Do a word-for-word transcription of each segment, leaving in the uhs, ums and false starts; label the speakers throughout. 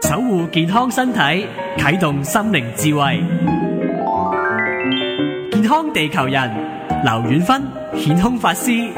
Speaker 1: 守護健康身體，啟動心靈智慧。健康地球人，劉遠芬顯空法師。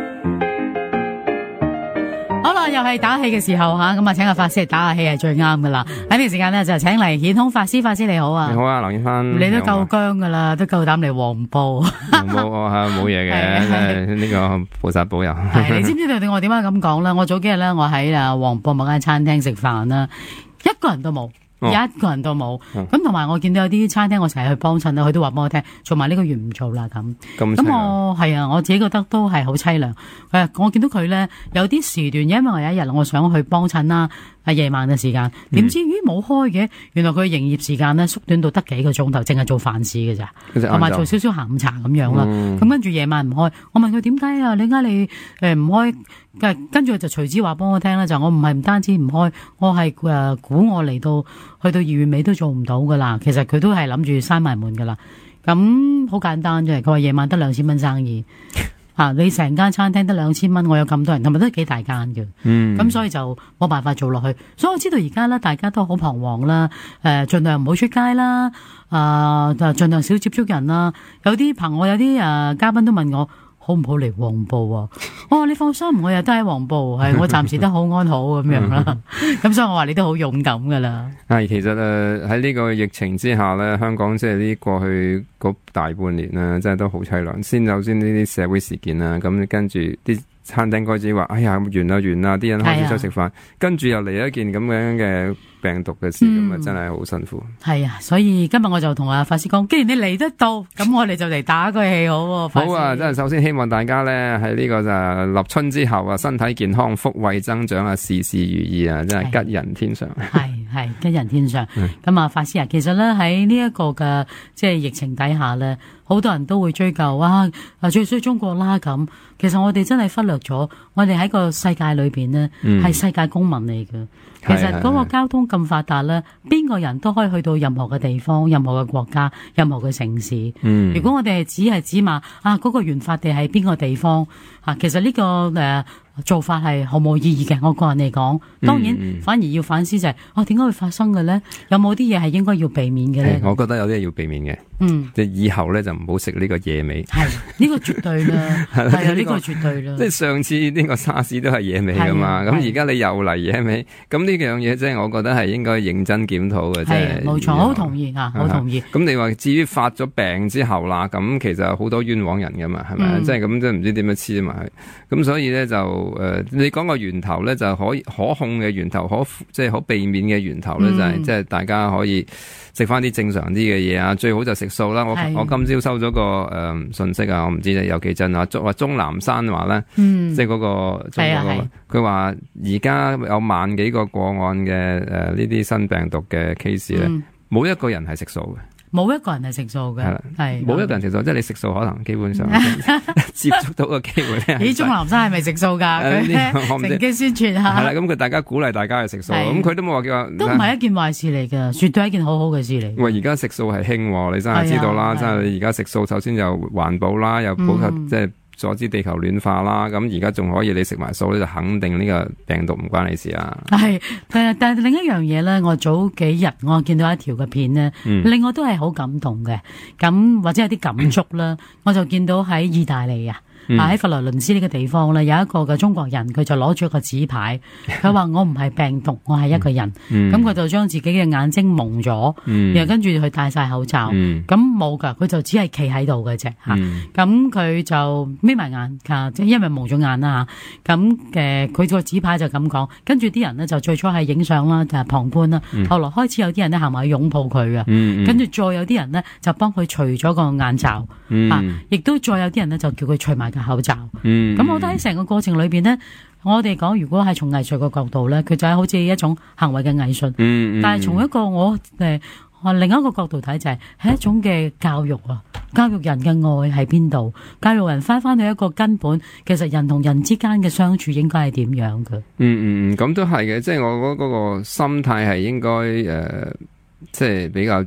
Speaker 2: 好啦，又係打氣嘅時候吓，咁啊，請個法師嚟打下氣係最啱噶啦。喺呢個時間咧，就請嚟顯空法師，法師你好啊。
Speaker 3: 你好啊，劉遠芬。
Speaker 2: 你都夠僵噶啦，都夠膽嚟黃埔。
Speaker 3: 冇我係冇嘢嘅，呢個菩薩保佑。
Speaker 2: 係你知唔知道我點解咁講咧？我早幾日咧，我喺啊黃埔某間餐廳食飯啦，一個人都冇。
Speaker 3: 哦、
Speaker 2: 一個人都冇，咁同埋我見到有啲餐廳我成日去幫襯啦，佢都話幫我聽，做埋呢個月唔做啦咁。咁我係啊，我自己覺得都係好凄涼。誒，我見到佢咧有啲時段，因為我有一日我想去幫襯啦，係夜晚嘅時間，點知咦冇開嘅，原來佢營業時間咧縮短到得幾個鐘頭，淨係做飯市嘅咋，同埋做少少下午茶咁樣啦。咁、嗯、跟住夜晚唔開，我問佢點解啊？點解你誒唔開？跟住佢就隨之話幫我聽啦，就我唔係唔單止唔開，我係誒估我嚟到去到二月尾都做唔到噶啦。其實佢都係諗住閂埋門噶啦。咁好簡單啫，佢話夜晚得兩千蚊生意。啊！你成間餐廳得兩千蚊，我有咁多人，同埋都幾大間嘅，咁、嗯、所以就冇辦法做落去。所以我知道而家咧，大家都好彷徨啦，誒、呃，盡量唔好出街啦，啊、呃，盡量少接觸人啦。有啲朋友，有啲誒、呃、嘉賓都問我，好唔好嚟黃埔啊？哦，你放心，我又都喺黃埔，係我暫時都好安好咁樣啦。咁所以我話你都好勇敢噶啦。
Speaker 3: 係其實誒喺呢個疫情之下咧，香港即係呢過去嗰大半年咧，真係都好凄涼。先首先呢啲社會事件啦，咁跟住啲餐廳開始話，哎呀完啦完啦，啲人開始出去食飯，啊、跟住又嚟一件咁樣嘅病毒嘅事，咁啊、嗯、真係好辛苦。
Speaker 2: 係啊，所以今日我就同阿法師講，既然你嚟得到，咁我哋就嚟打個氣好喎。
Speaker 3: 好啊，真係首先希望大家咧喺呢個就立春之後啊，身體健康，福慧增長啊，事事如意啊，真係吉人天上。
Speaker 2: 係係吉人天上。咁啊，法師啊，其實咧喺呢一個嘅即係疫情底下咧，好多人都會追究啊，啊最衰中國啦咁。其實我哋真係忽略咗，我哋喺個世界裏邊呢，係、嗯、世界公民嚟嘅。其實嗰個交通咁發達咧，邊個人都可以去到任何嘅地方、任何嘅國家、任何嘅城市。嗯，如果我哋係只係指罵啊嗰、嗰個原發地係邊個地方啊，其實呢、呢個誒。呃做法係毫無意義嘅，我個人嚟講，當然、嗯嗯、反而要反思就係、是，哦點解會發生嘅咧？有冇啲嘢係應該要避免嘅咧？
Speaker 3: 我覺得有啲嘢要避免嘅，嗯，即係以後咧就唔好食呢個野味。係呢、
Speaker 2: 呢個絕對啦，係啊，呢、呢個絕對啦。
Speaker 3: 即係上次呢個沙士都係野味噶嘛，咁而家你又嚟野味，咁呢樣嘢即係我覺得係應該認真檢討嘅。係冇錯，好同意啊，好同意。咁你話至於發咗病之後啦，咁其實好多冤枉人噶嘛，係咪、嗯？即係咁即係唔知點樣黐埋去，咁所以咧就。誒、呃，你講個源頭咧，就可以可控嘅源頭，可即係可避免嘅源頭咧，嗯、就係即係大家可以食翻啲正常啲嘅嘢啊，最好就食素啦。我我今朝收咗個誒、呃、信息啊，我唔知有幾真啊，話鍾南山話咧，嗯、即係嗰、那個中國佢話而家有萬幾個個案嘅誒呢啲新病毒嘅 case 咧，冇、嗯、一個人係食素嘅。
Speaker 2: 冇一個人係食素嘅，係
Speaker 3: 冇一個人食素，即係你食素可能基本上接觸到個機會咧。
Speaker 2: 咦，鍾南山係咪食素噶？佢乘機宣傳下。
Speaker 3: 係啦，咁佢大家鼓勵大家去食素，咁佢都冇話叫話。
Speaker 2: 都唔係一件壞事嚟㗎，絕對係一件好好嘅事嚟。
Speaker 3: 喂，而家食素係興，你真係知道啦，真係你而家食素，首先又環保啦，又普及、嗯、即係。阻止地球暖化啦，咁而家仲可以你食埋素咧，就肯定呢個病毒唔關你事啊。係，
Speaker 2: 但係但係另一樣嘢咧，我早幾日我見到一條嘅片咧，嗯、令我都係好感動嘅，咁或者有啲感觸啦，我就見到喺意大利啊。喺、嗯、佛羅倫斯呢個地方咧，有一個嘅中國人，佢就攞住一個紙牌，佢話我唔係病毒，我係一個人。咁佢、嗯、就將自己嘅眼睛蒙咗，嗯、然後跟住佢戴晒口罩。咁冇噶，佢就只係企喺度嘅啫吓。咁佢、嗯、就眯埋眼，即係因為蒙咗眼啦吓。咁誒，佢個紙牌就咁講，跟住啲人呢，就最初係影相啦，就係旁觀啦。嗯、後來開始有啲人呢行埋去擁抱佢嘅，嗯嗯、跟住再有啲人呢，就幫佢除咗個眼罩，嗯、啊，亦都再有啲人呢，就叫佢除埋口罩，咁、嗯、我覺得喺成個過程裏邊呢，我哋講如果係從藝術嘅角度呢，佢就係好似一種行為嘅藝術。嗯嗯、但係從一個我誒、呃、另一個角度睇就係、是、係一種嘅教育啊，教育人嘅愛喺邊度，教育人翻翻去一個根本，其實人同人之間嘅相處應該係點樣嘅。
Speaker 3: 嗯嗯，咁都係嘅，即係我覺得嗰個心態係應該誒、呃，即係比較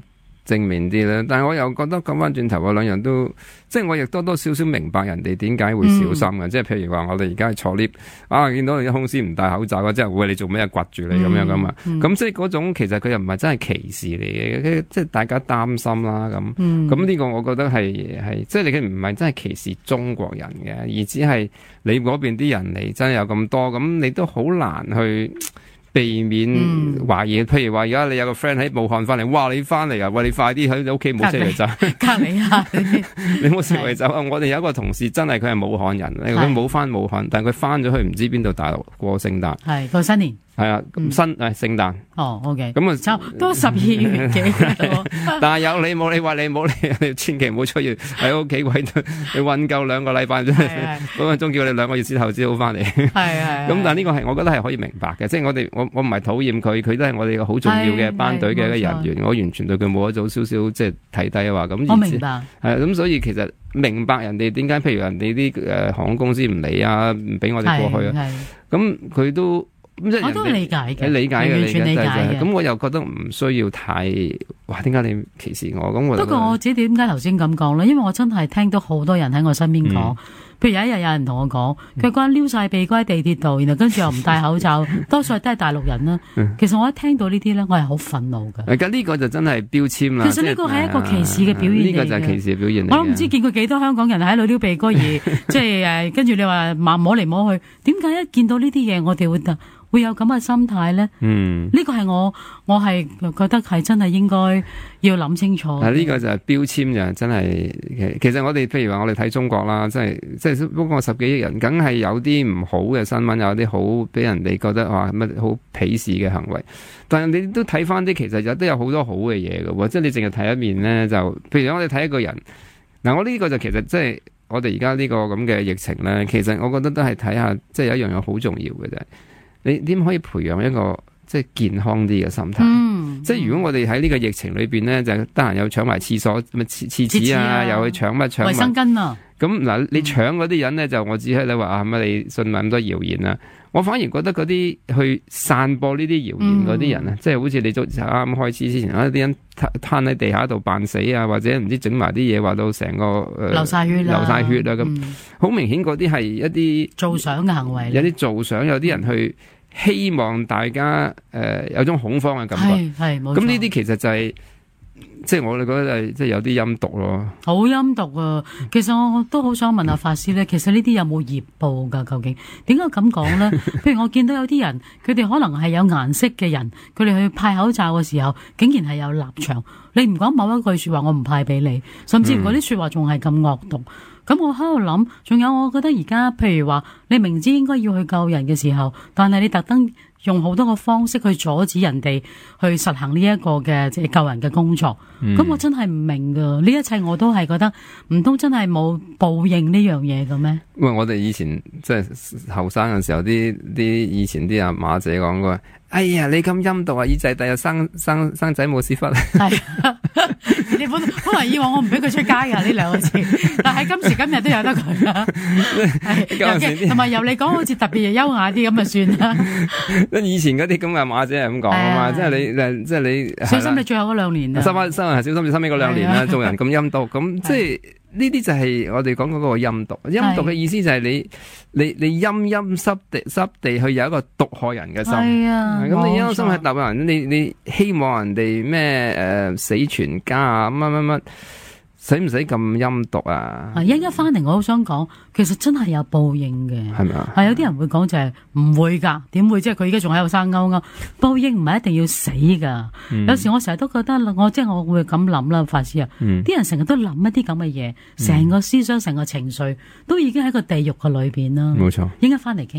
Speaker 3: 正面啲咧。但係我又覺得講翻轉頭，我兩樣都即係我亦多多少少明白人哋點解會小心嘅。即係譬如話，我哋而家坐 lift 啊，見到你啲空師唔戴口罩啊，即係喂你做咩掘住你咁樣噶嘛？咁即係嗰種其實佢又唔係真係歧視嚟嘅，即係大家擔心啦咁。咁呢個我覺得係係即係你唔係真係歧視中國人嘅，而只係你嗰邊啲人嚟真係有咁多，咁你都好難去避免懷疑。嗯、譬如話而家你有個 friend 喺武漢翻嚟，哇！你翻嚟啊，喂！你快啲喺你屋企冇四圍走，
Speaker 2: 隔離下
Speaker 3: 你冇四圍走啊！我哋有一個同事真係佢係武漢人，佢冇翻武漢，但係佢翻咗去唔知邊度大陸過聖誕，
Speaker 2: 係過新年。
Speaker 3: 係啊，咁新誒聖誕
Speaker 2: 哦 ，OK，
Speaker 3: 咁啊，
Speaker 2: 就都十二月幾
Speaker 3: 但係有你冇你話你冇你，你千祈唔好出去喺屋企位，你韞夠兩個禮拜，嗰個鐘叫你兩個月之後先好翻嚟。係係。咁但係呢個係我覺得係可以明白嘅，即係我哋我我唔係討厭佢，佢都係我哋好重要嘅班隊嘅一個人員，我完全對佢冇一種少少即係睇低啊話咁。
Speaker 2: 我明白。
Speaker 3: 係咁，所以其實明白人哋點解，譬如人哋啲誒航空公司唔理啊，唔俾我哋過去啊，咁佢都。
Speaker 2: 我都理解嘅，
Speaker 3: 理解嘅，
Speaker 2: 完全理解嘅。
Speaker 3: 咁我又覺得唔需要太，哇！點解你歧視我？咁我
Speaker 2: 不過我自己點解頭先咁講咧？因為我真係聽到好多人喺我身邊講，嗯、譬如有一日有人同我講，佢關撩晒鼻哥喺地鐵度，然後跟住又唔戴口罩，多數都係大陸人啦。嗯、其實我一聽到呢啲咧，我係好憤怒嘅。
Speaker 3: 而家呢個就真係標籤啦。
Speaker 2: 其實呢個係一個歧視嘅表現嚟嘅。呢、啊這個就係歧視嘅表現嚟嘅。我都唔知見過幾多香港人喺度撩鼻哥而，即係誒，跟住你話摸嚟摸去，點解一見到呢啲嘢，我哋會得？會有咁嘅心態咧？嗯，呢個係我我係覺得係真係應該要諗清楚。
Speaker 3: 啊，呢個就係標籤就真係，其實我哋譬如話我哋睇中國啦，即係即係不過十幾億人，梗係有啲唔好嘅新聞，有啲好俾人哋覺得話乜好鄙視嘅行為。但係你都睇翻啲，其實有都有好多好嘅嘢嘅，即係你淨係睇一面咧，就譬如我哋睇一個人，嗱，我呢個就其實即係我哋而家呢個咁嘅疫情咧，其實我覺得都係睇下，即係有一樣嘢好重要嘅啫。你點可以培養一個即係健康啲嘅心態？嗯、即係如果我哋喺呢個疫情裏邊咧，就得閒又搶埋廁所、咪廁廁紙啊，又去搶乜搶
Speaker 2: 衛生巾啊！
Speaker 3: 咁嗱，你搶嗰啲人咧，就我只係你話啊乜你信埋咁多謠言啊！我反而覺得嗰啲去散播呢啲謠言嗰啲人啊，嗯、即係好似你早啱啱開始之前，有啲人攤喺地下度扮死啊，或者唔知整埋啲嘢，話到成個、呃、
Speaker 2: 流晒血
Speaker 3: 流晒血啊咁，好、嗯、明顯嗰啲係一啲
Speaker 2: 造想嘅行為，
Speaker 3: 有啲造想，有啲人去希望大家誒、呃、有種恐慌嘅感覺，
Speaker 2: 係係冇錯。咁
Speaker 3: 呢啲其實就係、是。即係我哋覺得係即係有啲陰毒咯，
Speaker 2: 好陰毒啊！其實我都好想問下法師咧，其實呢啲有冇業報噶？究竟點解咁講咧？譬如我見到有啲人，佢哋可能係有顏色嘅人，佢哋去派口罩嘅時候，竟然係有立場。你唔講某一句說話，我唔派俾你，甚至乎嗰啲說話仲係咁惡毒。咁、嗯、我喺度諗，仲有我覺得而家譬如話，你明知應該要去救人嘅時候，但係你特登用好多個方式去阻止人哋去實行呢一個嘅即係救人嘅工作，咁、嗯、我真係唔明噶，呢一切我都係覺得唔通真係冇報應呢樣嘢嘅咩？
Speaker 3: 喂，我哋以前即係後生嘅時候，啲啲以前啲阿馬姐講過，哎呀，你咁陰毒啊，耳仔第日生生生仔冇屎忽。係，你本本來以往我唔俾佢出街噶呢兩個字，但係今時今日都有得佢啦。同埋由你講好似特別優雅啲咁就算啦。以前嗰啲咁嘅馬姐係咁講啊嘛，即係你即係你
Speaker 2: 小心你最後嗰兩年啊，
Speaker 3: 收翻收翻係小心你收尾嗰兩年啦，做人咁陰毒，咁即係呢啲就係我哋講嗰個陰毒。陰毒嘅意思就係你你你陰陰濕地濕地去有一個毒害人嘅心。係啊，咁你陰心係毒害人，你你希望人哋咩誒死全家啊乜乜乜。使唔使咁陰毒啊？
Speaker 2: 一一翻嚟，我好想講，其實真係有報應嘅，係咪啊？係有啲人會講就係唔會噶，點會？即係佢而家仲喺度生勾勾，報應唔係一定要死噶。嗯、有時我成日都覺得，我即係我會咁諗啦，法師啊，啲、嗯、人成日都諗一啲咁嘅嘢，成個思想、成個情緒都已經喺個地獄嘅裏邊啦。冇錯，應該翻嚟傾。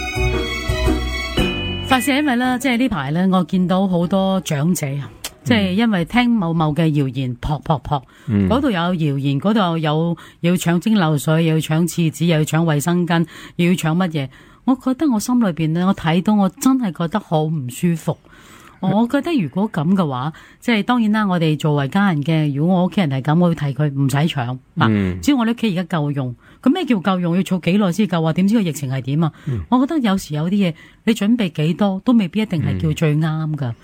Speaker 2: 法師，因為咧，即係呢排咧，我見到好多長者啊。即係因為聽某某嘅謠言，撲撲撲，嗰度、嗯、有謠言，嗰度有要搶蒸餾水，又要搶廁紙，又要搶衛生巾，又要搶乜嘢？我覺得我心裏邊咧，我睇到我真係覺得好唔舒服。我覺得如果咁嘅話，即係當然啦，我哋作為家人嘅，如果我屋企人係咁，我會提佢唔使搶嗱。嗯、只要我哋屋企而家夠用，咁咩叫夠用？要儲幾耐先夠啊？點知個疫情係點啊？嗯、我覺得有時有啲嘢，你準備幾多都未必一定係叫最啱噶。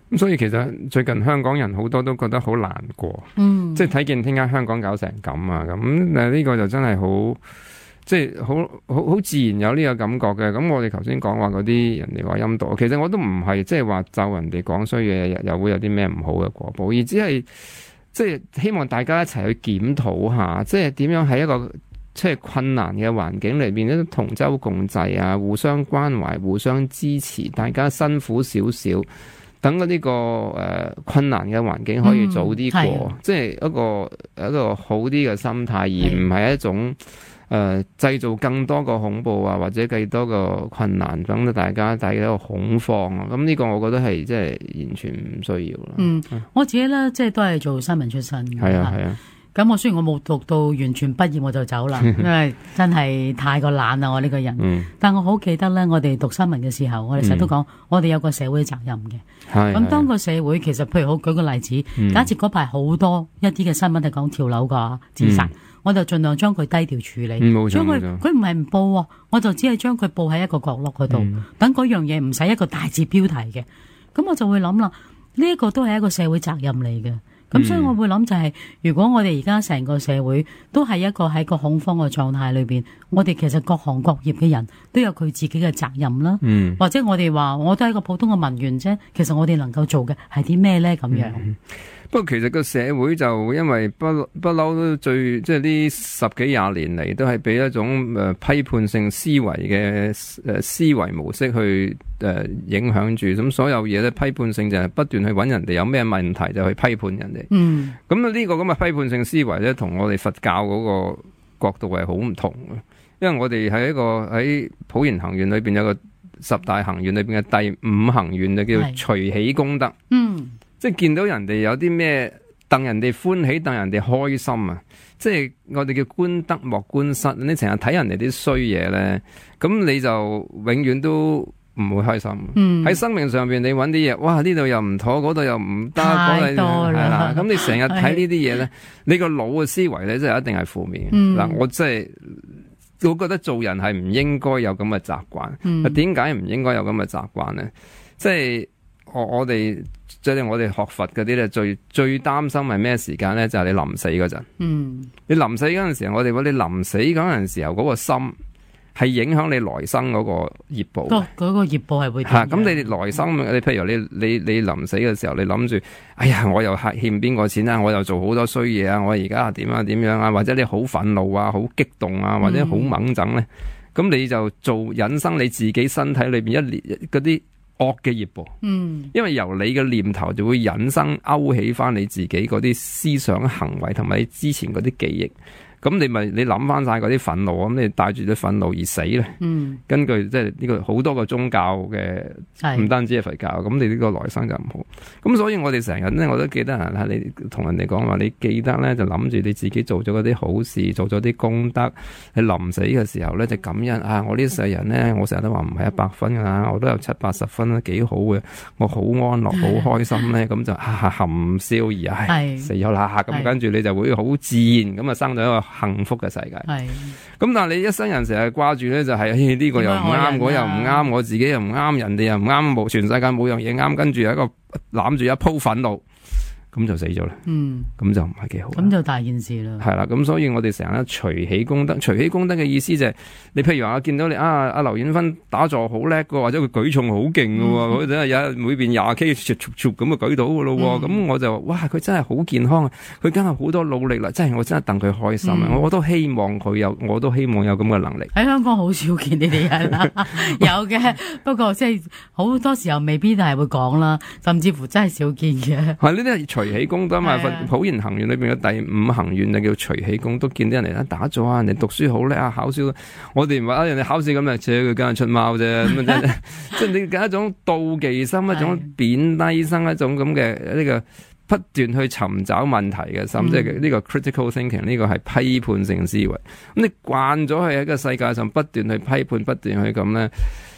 Speaker 3: 咁所以其實最近香港人好多都覺得好難過，嗯，即係睇見點解香港搞成咁啊，咁誒呢個就真係好，即係好好好自然有呢個感覺嘅。咁我哋頭先講話嗰啲人哋話陰道，其實我都唔係即係話就人哋講衰嘢，又會有啲咩唔好嘅果報，而只係即係希望大家一齊去檢討下，即係點樣喺一個即係困難嘅環境裏邊咧，同舟共濟啊，互相關懷，互相支持，大家辛苦少少。等嗰呢個誒、呃、困難嘅環境可以早啲過，嗯、即係一個一個好啲嘅心態，而唔係一種誒、呃、製造更多個恐怖啊，或者更多個困難，等到大家大家一個恐慌啊。咁呢個我覺得係即係完全唔需要啦。嗯，
Speaker 2: 嗯我自己咧即係都係做新聞出身嘅。係
Speaker 3: 啊係啊。
Speaker 2: 咁我雖然我冇讀到完全畢業我就走啦，因為真係太過懶啦我呢個人。嗯、但我好記得咧，我哋讀新聞嘅時候，我哋成日都講，我哋有個社會責任嘅。咁、嗯、當個社會其實，譬如好舉個例子，嗯、假設嗰排好多一啲嘅新聞係講跳樓噶自殺，嗯、我就盡量將佢低調處理，
Speaker 3: 嗯、將佢
Speaker 2: 佢唔係唔報，我就只係將佢報喺一個角落嗰度，等嗰、嗯、樣嘢唔使一個大字標題嘅。咁我就會諗啦，呢一個都係一個社會責任嚟嘅。咁、嗯、所以我會諗就係、是，如果我哋而家成個社會都係一個喺個恐慌嘅狀態裏邊，我哋其實各行各業嘅人都有佢自己嘅責任啦。嗯，或者我哋話我都係一個普通嘅文員啫，其實我哋能夠做嘅係啲咩咧？咁樣。嗯
Speaker 3: 不過其實個社會就因為不不嬲都最即係呢十幾廿年嚟都係俾一種誒、呃、批判性思維嘅誒、呃、思維模式去誒、呃、影響住，咁所有嘢咧批判性就係不斷去揾人哋有咩問題就去批判人哋。嗯，咁呢個咁嘅批判性思維咧，同我哋佛教嗰個角度係好唔同嘅，因為我哋喺一個喺普賢行願裏邊有個十大行願裏邊嘅第五行願就叫隨喜功德。嗯。即係見到人哋有啲咩戥人哋歡喜，戥人哋開心啊！即係我哋叫觀德莫觀失。你成日睇人哋啲衰嘢咧，咁你就永遠都唔會開心。喺、嗯、生命上邊，你揾啲嘢，哇！呢度又唔妥，嗰度又唔得，
Speaker 2: 太多啦。
Speaker 3: 咁你成日睇呢啲嘢咧，你個腦嘅思維咧，即係一定係負面。嗱、嗯，我真係我覺得做人係唔應該有咁嘅習慣。點解唔應該有咁嘅習慣咧？即係我我哋。即係我哋學佛嗰啲咧，最最擔心係咩時間咧？就係、是、你臨死嗰陣。嗯，你臨死嗰陣時候，我哋話你臨死嗰陣時候，嗰個心係影響你來生嗰個業報。嗰、
Speaker 2: 那個業報係會
Speaker 3: 吓咁、啊、你來生，你譬如你你你臨死嘅時候，你諗住，哎呀，我又欠邊個錢啊？我又做好多衰嘢啊！我而家點啊點樣啊？或者你好憤怒啊，好激動啊，或者好猛整咧，咁、嗯、你就做引生你自己身體裏邊一列嗰啲惡嘅業報，嗯，因為由你嘅念頭就會引生勾起翻你自己嗰啲思想行為同埋你之前嗰啲記憶。咁你咪你諗翻晒嗰啲憤怒，咁你帶住啲憤怒而死咧。嗯，根據即係呢個好多個宗教嘅，唔是單止係佛教，咁你呢個來生就唔好。咁所以我哋成日咧，我都記得啊，你同人哋講話，你記得咧就諗住你自己做咗嗰啲好事，做咗啲功德，你臨死嘅時候咧就感恩啊！我呢世人咧，我成日都話唔係一百分噶啦，我都有七八十分啦，幾好嘅，我好安樂，好開心咧，咁就啊含笑而唉是死咗啦，咁跟住你就會好自然咁啊生咗一個幸福嘅世界，係咁，但係你一生人成日掛住咧，就係呢個又唔啱，我又唔啱，我自己又唔啱，人哋又唔啱，冇全世界冇樣嘢啱，跟住有一個攬住一鋪憤怒，咁就死咗啦。嗯，咁就唔係幾好。咁就大件事啦。係啦，咁所以我哋成日咧隨喜功德，隨喜功德嘅意思就係、是，你譬如話我見到你啊，阿劉遠芬打坐好叻嘅，或者佢舉重好勁嘅，佢真係有每邊廿 K 咁啊舉到嘅咯。咁、嗯、我就哇，佢真係好健康啊！佢梗係好多努力啦，真係我真係戥佢開心啊！嗯、我都希望佢有，我都希望有咁嘅能力。喺香港好少見呢啲人啦，有嘅，不過即係好多時候未必係會講啦，甚至乎真係少見嘅。係呢啲係隨喜功德嘛，普賢行願裏邊嘅第五行願就叫隨喜功德，見啲人嚟啦打坐啊，人哋讀書好叻啊，考試，我哋唔話啊，人哋考試咁嚟，扯佢梗係出貓啫，咁即係你嘅一種妒忌心，一種貶低心，一種咁嘅呢個不斷去尋找問題嘅心，嗯、即係呢個 critical thinking， 呢個係批判性思維。咁你慣咗係喺個世界上不斷去批判，不斷去咁咧。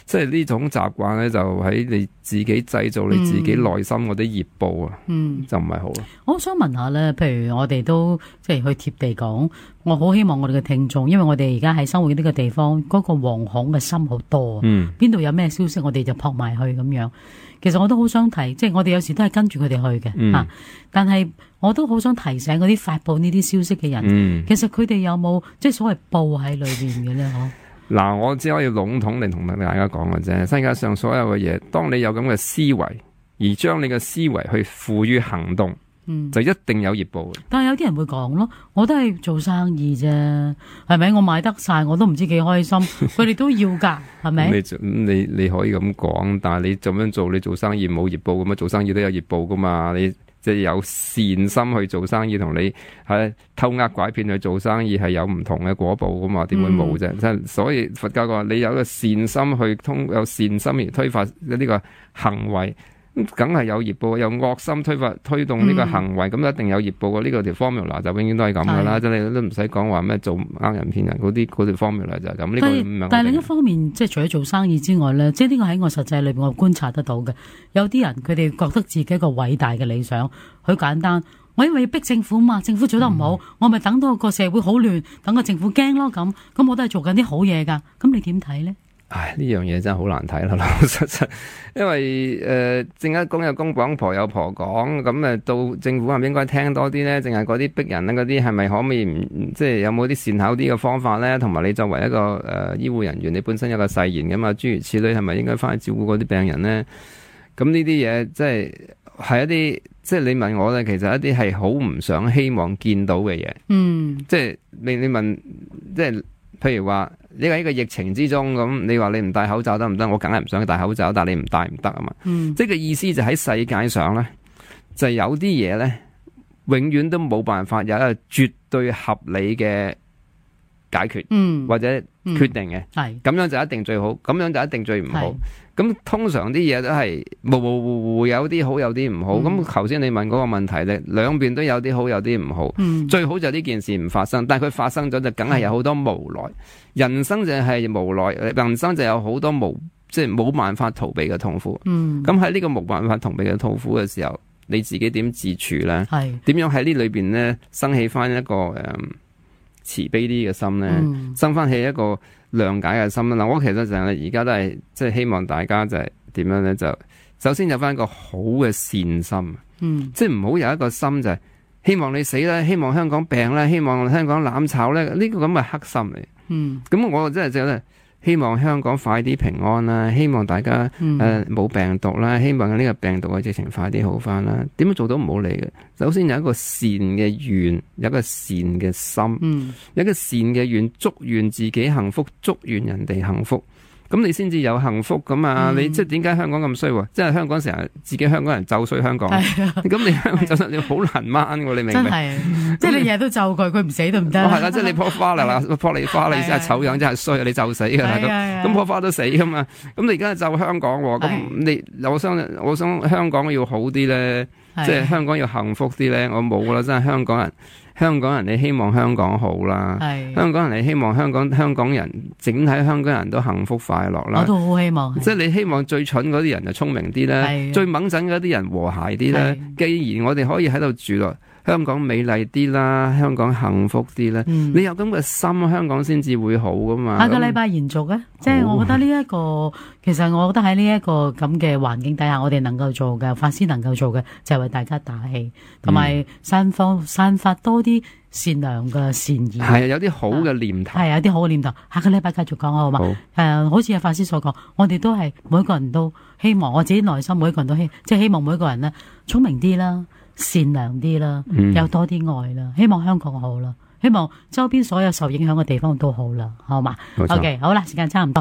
Speaker 3: 即係呢種習慣咧，就喺你自己製造你自己內心嗰啲熱暴啊，嗯，就唔係好咯。
Speaker 2: 我想問下咧，譬如我哋都即係去貼地講，我好希望我哋嘅聽眾，因為我哋而家喺生活呢個地方，嗰、嗰個惶恐嘅心好多，嗯，邊度有咩消息我哋就撲埋去咁樣。其實我都好想提，即係我哋有時都係跟住佢哋去嘅，嗯啊，但係我都好想提醒嗰啲發佈呢啲消息嘅人，嗯，其實佢哋有冇即係所謂報喺裏邊嘅咧？嗬。
Speaker 3: 嗱，我只可以籠統地同大家講嘅啫。世界上所有嘅嘢，當你有咁嘅思維，而將你嘅思維去付於行動，嗯，就一定有業報嘅。
Speaker 2: 但係有啲人會講咯，我都係做生意啫，係咪？我買得晒，我都唔知幾開心。佢哋都要噶，係咪？
Speaker 3: 你你你可以咁講，但係你咁樣做，你做生意冇業報咁啊？做生意都有業報噶嘛？你即係有善心去做生意，同你係偷呃拐騙去做生意係有唔同嘅果報噶嘛？點會冇啫？即係、嗯、所以佛教話你有個善心去通，有善心而推發呢個行為，梗係有業報；有惡心推發推動呢個行為，咁、嗯、一定有業報嘅。呢、這個條 formula 就永遠都係咁噶啦，即係你都唔使講話咩做呃人騙人嗰啲嗰條 formula 就係咁。呢、這個唔係。
Speaker 2: 但係另一方面，即係除咗做生意之外咧，即係呢個喺我實際裏邊我觀察得到嘅，有啲人佢哋覺得自己一個偉大嘅理想，好簡單。我因為要逼政府嘛，政府做得唔好，嗯、我咪等到個社會好亂，等個政府驚咯咁。咁我都係做緊啲好嘢噶。咁你點睇咧？
Speaker 3: 唉，呢樣嘢真係好難睇啦，老實實，因為誒，正一公有公講，婆有婆講，咁誒，到政府係咪應該聽多啲咧？淨係嗰啲逼人咧，嗰啲係咪可唔可以唔即係有冇啲善巧啲嘅方法咧？同埋你作為一個誒、呃、醫護人員，你本身有個誓言噶嘛，諸如此類，係咪應該翻去照顧嗰啲病人咧？咁呢啲嘢即係係一啲，即係你問我咧，其實一啲係好唔想希望見到嘅嘢。嗯，即係你你問，即係譬如話。呢個喺個疫情之中咁，你話你唔戴口罩得唔得？我梗係唔想戴口罩，但係你唔戴唔得啊嘛。嗯、即係個意思就喺世界上咧，就係、有啲嘢咧，永遠都冇辦法有一個絕對合理嘅解決，嗯、或者決定嘅。係、嗯、咁樣就一定最好，咁樣就一定最唔好。咁通常啲嘢都係模模糊糊，有啲好，有啲唔好。咁頭先你問嗰個問題咧，兩邊都有啲好，有啲唔好。嗯、最好就呢件事唔發生，但係佢發生咗就梗係有好多無奈。人生就係無奈，人生就有好多無即係冇辦法逃避嘅痛苦。咁喺呢個冇辦法逃避嘅痛苦嘅時候，你自己點自處咧？係點樣喺呢裏邊咧生起翻一個誒、嗯、慈悲啲嘅心咧？嗯、生翻起一個諒解嘅心啦。嗱，我其實就係而家都係即係希望大家就係點樣咧？就首先有翻一個好嘅善心，嗯、即係唔好有一個心就係希望你死啦，希望香港病啦，希望香港攬炒咧，呢、這個咁嘅黑心嚟。嗯，咁我真係真係希望香港快啲平安啦，希望大家誒冇、嗯呃、病毒啦，希望呢個病毒嘅疫情快啲好翻啦。點樣做到唔好理嘅？首先有一個善嘅願，有一個善嘅心，嗯、有一個善嘅願，祝願自己幸福，祝願人哋幸福。咁你先至有幸福噶嘛？嗯、你即係點解香港咁衰？即係香港成日自己香港人咒衰香港，咁你香港就實你好難掹喎，你明唔明？真係，即係你日日都咒佢，佢唔死都唔得。係啦，即係你棵花啦啦，棵你花你真係醜樣，真係衰，你咒死噶啦咁。咁棵花都死噶嘛？咁你而家咒香港，咁你我想我想香港要好啲咧，即係香港要幸福啲咧，我冇啦，真係香港人。香港人你希望香港好啦，是香港人你希望香港香港人整體香港人都幸福快樂啦。我都好希望，即係你希望最蠢嗰啲人就聰明啲咧，是最猛陣嗰啲人和諧啲咧。是既然我哋可以喺度住落。香港美麗啲啦，香港幸福啲咧，嗯、你有咁嘅心，香港先至會好噶嘛。下個禮拜延續啊，即係我覺得呢、這、一個，其實我覺得喺呢一個咁嘅環境底下，我哋能夠做嘅，法師能夠做嘅，就係、是、為大家打氣，同埋散放散發多啲善良嘅善意。係啊，有啲好嘅念頭。係有啲好嘅念頭。下個禮拜繼續講好嘛？誒好、呃，好似阿法師所講，我哋都係每一個人都希望，我自己內心每一個人都希，即係希望每一個人咧聰明啲啦。善良啲啦，有多啲愛啦，希望香港好啦，希望周邊所有受影響嘅地方都好啦，好嘛？冇錯。OK，好啦，時間差唔多。